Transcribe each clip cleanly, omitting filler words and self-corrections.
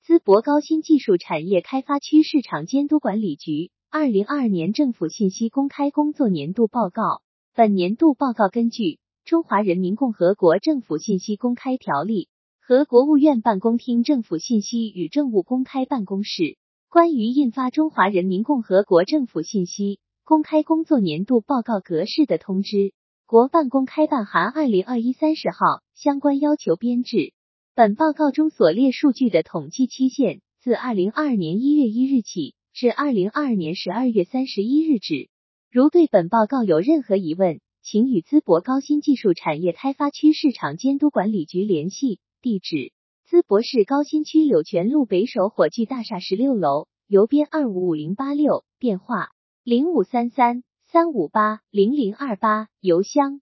淄博高新技术产业开发区市场监督管理局2022年政府信息公开工作年度报告。本年度报告根据《中华人民共和国政府信息公开条例》和国务院办公厅政府信息与政务公开办公室关于印发《中华人民共和国政府信息公开工作年度报告格式的通知，国办公开办函2021-30号相关要求编制。本报告中所列数据的统计期限自2022年1月1日起至2022年12月31日止。如对本报告有任何疑问，请与淄博高新技术产业开发区市场监督管理局联系，地址：淄博市高新区柳泉路北首火炬大厦16楼，邮编255086，电话0533-358-0028，邮箱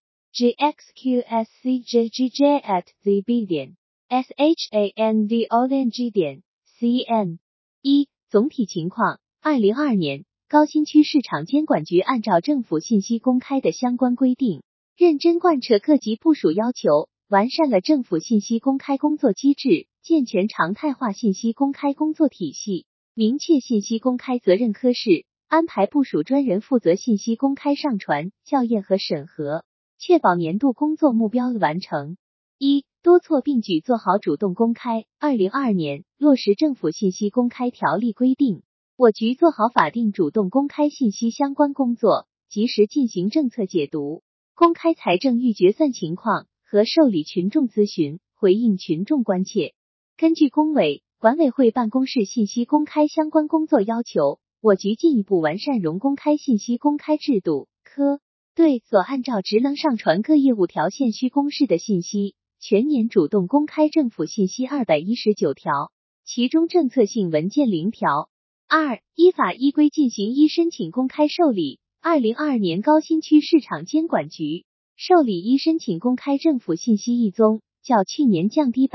gxqscjg@zb.shandong.cn。 1. 总体情况。2022年，高新区市场监管局按照政府信息公开的相关规定，认真贯彻各级部署要求，完善了政府信息公开工作机制，健全常态化信息公开工作体系，明确信息公开责任科室，安排部署专人负责信息公开上传、校验和审核，确保年度工作目标的完成。1. 多措并举做好主动公开。2022年，落实政府信息公开条例规定，我局做好法定主动公开信息相关工作，及时进行政策解读，公开财政预决算情况和受理群众咨询，回应群众关切。根据工委、管委会办公室信息公开相关工作要求，我局进一步完善融公开信息公开制度，科对所按照职能上传各业务条线需公示的信息，全年主动公开政府信息219条，其中政策性文件0条。2. 依法依规进行申请公开受理。2022年高新区市场监管局受理申请公开政府信息一宗，较去年降低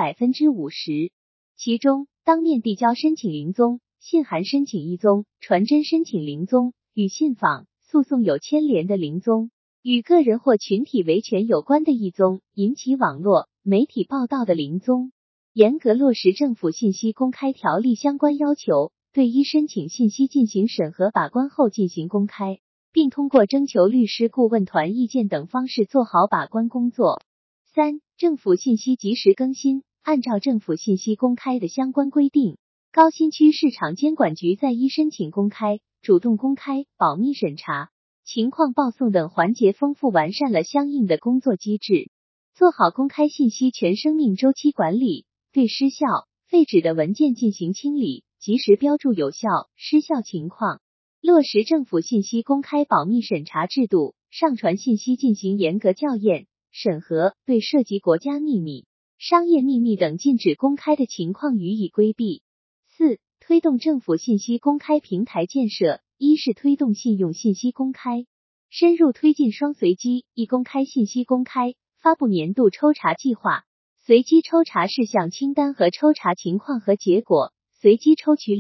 50%。其中，当面递交申请0宗，信函申请1宗，传真申请0宗，与信访、诉讼有牵连的0宗，与个人或群体维权有关的1宗，引起网络、媒体报道的0宗。严格落实政府信息公开条例相关要求，对申请信息进行审核把关后进行公开，并通过征求律师顾问团意见等方式做好把关工作。3. 政府信息及时更新。按照政府信息公开的相关规定，高新区市场监管局在申请公开、主动公开、保密审查、情况报送等环节丰富完善了相应的工作机制，做好公开信息全生命周期管理，对失效、废止的文件进行清理，及时标注有效、失效情况，落实政府信息公开保密审查制度，上传信息进行严格校验、审核，对涉及国家秘密、商业秘密等禁止公开的情况予以规避。4. 推动政府信息公开平台建设。一是推动信用信息公开，深入推进双随机、公开信息公开，发布年度抽查计划、随机抽查事项清单和抽查情况和结果，随机抽取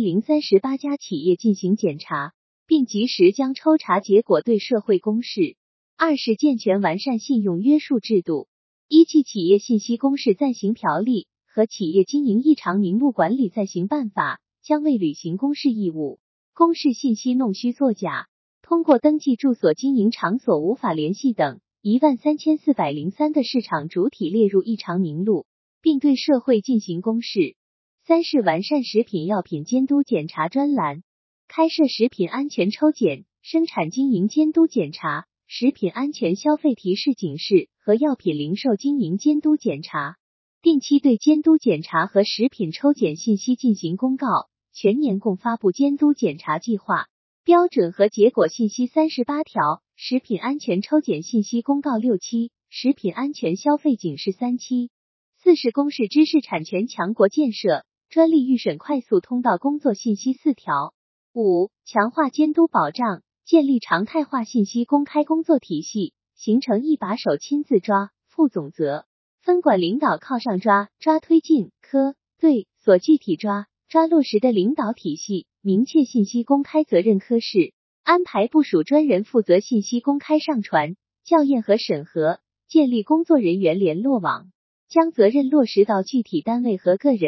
2038家企业进行检查，并及时将抽查结果对社会公示。2是健全完善信用约束制度，依据企业信息公示暂行条例和企业经营异常名录管理暂行办法，将未履行公示义务、公示信息弄虚作假，通过登记住所经营场所无法联系等13403个市场主体列入异常名录，并对社会进行公示。3是完善食品药品监督检查专栏，开设食品安全抽检、生产经营监督检查、食品安全消费提示警示和药品零售经营监督检查，定期对监督检查和食品抽检信息进行公告，全年共发布监督检查计划、标准和结果信息38条，食品安全抽检信息公告6期，食品安全消费警示3期。4是公示知识产权强国建设、专利预审快速通道工作信息4条。5. 强化监督保障，建立常态化信息公开工作体系，形成一把手亲自抓、负总责、分管领导靠上抓、抓推进、科对所具体抓落实的领导体系，明确信息公开责任科室，安排部署专人负责信息公开上传、校验和审核，建立工作人员联络网，将责任落实到具体单位和个人，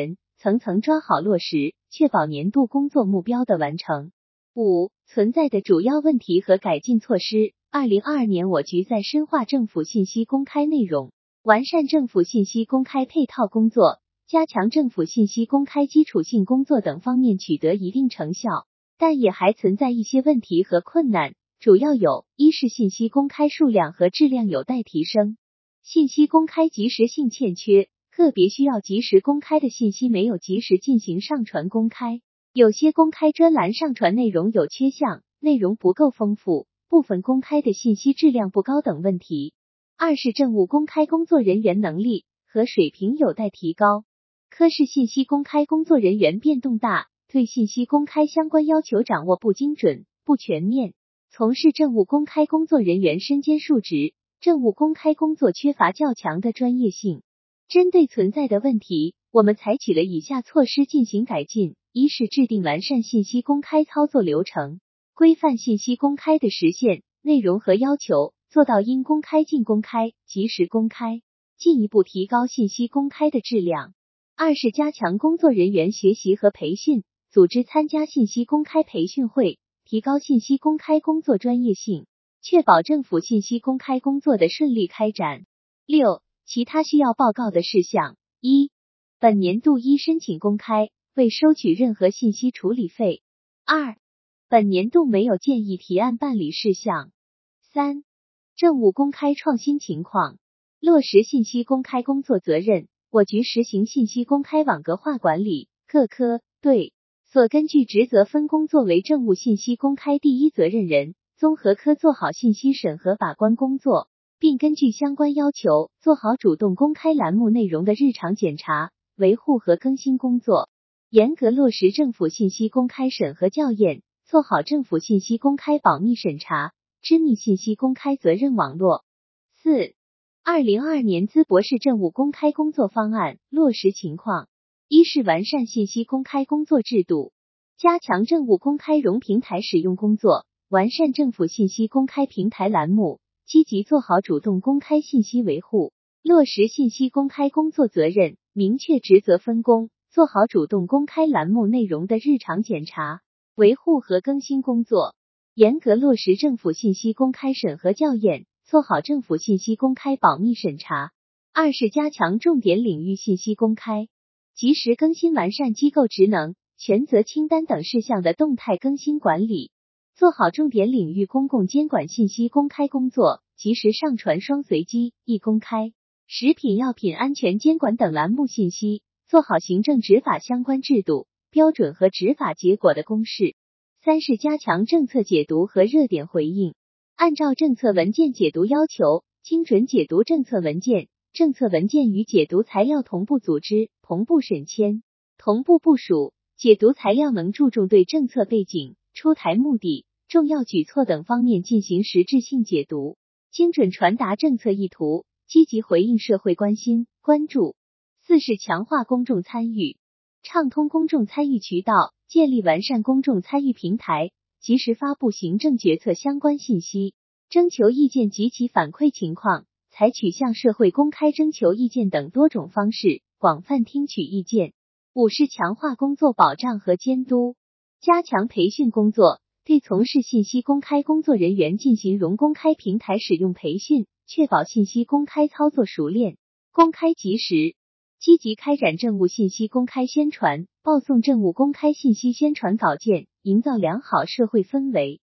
层层抓好落实，确保年度工作目标的完成。5. 存在的主要问题和改进措施。2022年我局在深化政府信息公开内容，完善政府信息公开配套工作，加强政府信息公开基础性工作等方面取得一定成效，但也还存在一些问题和困难，主要有：一是信息公开数量和质量有待提升，信息公开及时性欠缺，个别需要及时公开的信息没有及时进行上传公开，有些公开专栏上传内容有缺项，内容不够丰富，部分公开的信息质量不高等问题。二是政务公开工作人员能力和水平有待提高，科室信息公开工作人员变动大，对信息公开相关要求掌握不精准、不全面，从事政务公开工作人员身兼数职，政务公开工作缺乏较强的专业性。针对存在的问题，我们采取了以下措施进行改进：一是制定完善信息公开操作流程，规范信息公开的时限、内容和要求，做到应公开尽公开、及时公开，进一步提高信息公开的质量。二是加强工作人员学习和培训，组织参加信息公开培训会，提高信息公开工作专业性，确保政府信息公开工作的顺利开展。6. 其他需要报告的事项。1. 本年度一申请公开，未收取任何信息处理费。2. 本年度没有建议提案办理事项。3. 政务公开创新情况。落实信息公开工作责任，我局实行信息公开网格化管理，各科、队所根据职责分工作为政务信息公开第一责任人，综合科做好信息审核把关工作，并根据相关要求做好主动公开栏目内容的日常检查、维护和更新工作，严格落实政府信息公开审核校验，做好政府信息公开保密审查、知密信息公开责任网络。4. 2022年资博士政务公开工作方案落实情况。一是完善信息公开工作制度，加强政务公开融平台使用工作，完善政府信息公开平台栏目，积极做好主动公开信息维护，落实信息公开工作责任，明确职责分工，做好主动公开栏目内容的日常检查、维护和更新工作，严格落实政府信息公开审核校验，做好政府信息公开保密审查。2是加强重点领域信息公开，及时更新完善机构职能、权责清单等事项的动态更新管理，做好重点领域公共监管信息公开工作，及时上传双随机、易公开、食品药品安全监管等栏目信息，做好行政执法相关制度、标准和执法结果的公示。3是加强政策解读和热点回应，按照政策文件解读要求，精准解读政策文件，政策文件与解读材料同步组织、同步审签、同步部署，解读材料能注重对政策背景、出台目的、重要举措等方面进行实质性解读，精准传达政策意图，积极回应社会关心、关注。4是强化公众参与，畅通公众参与渠道，建立完善公众参与平台，及时发布行政决策相关信息，征求意见及其反馈情况，采取向社会公开征求意见等多种方式，广泛听取意见。5是强化工作保障和监督，加强培训工作，对从事信息公开工作人员进行融公开平台使用培训，确保信息公开操作熟练、公开及时。积极开展政务信息公开宣传，报送政务公开信息宣传稿件，营造良好社会氛围。